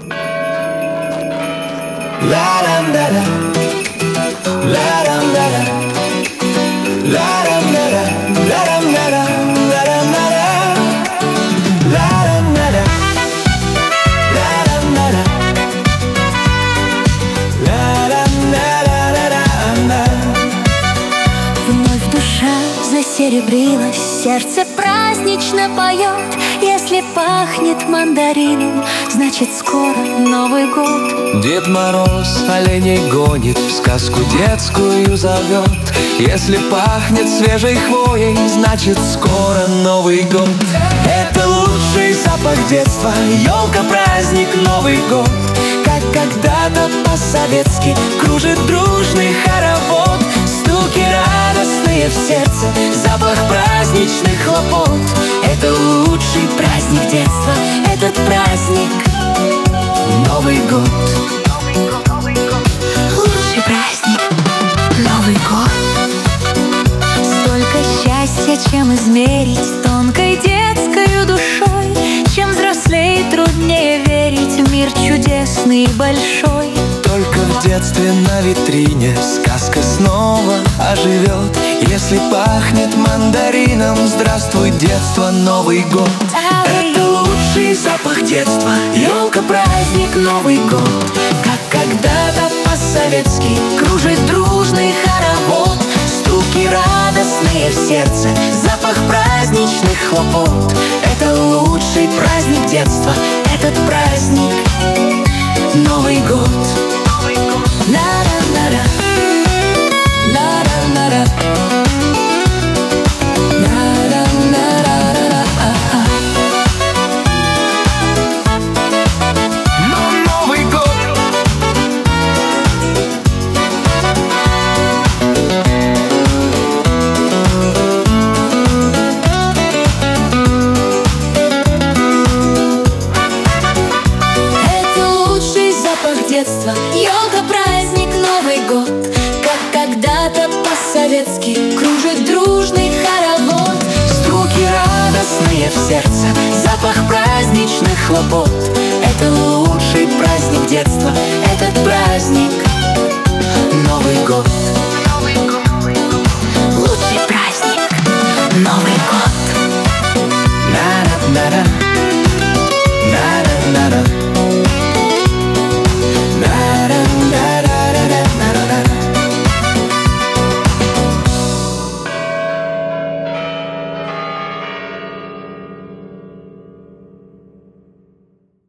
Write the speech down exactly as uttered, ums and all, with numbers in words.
La-dam-da-da, la-dam-da-da, la-dam-da-da, la-dam-da-da, la-dam-da-da, la-dam-da-da, la-dam-da-da, la-дам-да-да-да-да-да. Вновь душа засеребрилась, сердце празднично поет. Если пахнет мандарином, значит скоро Новый год. Дед Мороз оленей гонит, в сказку детскую зовет. Если пахнет свежей хвоей, значит скоро Новый год. Это лучший запах детства, елка, праздник, Новый год. Как когда-то по-советски кружит дружный хоровод. Стуки радостные в сердце, запах праздничных хлопот. Это лучший праздник детства, этот праздник Новый год. Лучший праздник Новый год. Столько счастья, чем измерить тонкой детской душой. Чем взрослее, труднее верить в мир чудесный и большой. Только в детстве на витрине сказка снова оживет. Если пахнет мандарином, здравствуй, детство, Новый год. Это лучший запах детства, елка, праздник, Новый год. Как когда-то по-советски кружит дружный хоровод. Стуки радостные в сердце, запах праздничных хлопот. Это лучший праздник детства, этот праздник Новый год. На-на-на-на, на-на-на-на, на-на-на-на-на. Но Новый год. Это лучший запах детства, елка, праздник, Новый год. Как когда-то по-советски кружит дружный хоровод. Стуки радостные в сердце, запах праздничных хлопот. Это лучший праздник детства, этот праздник Новый год. Лучший праздник Новый год. На-на-на-на.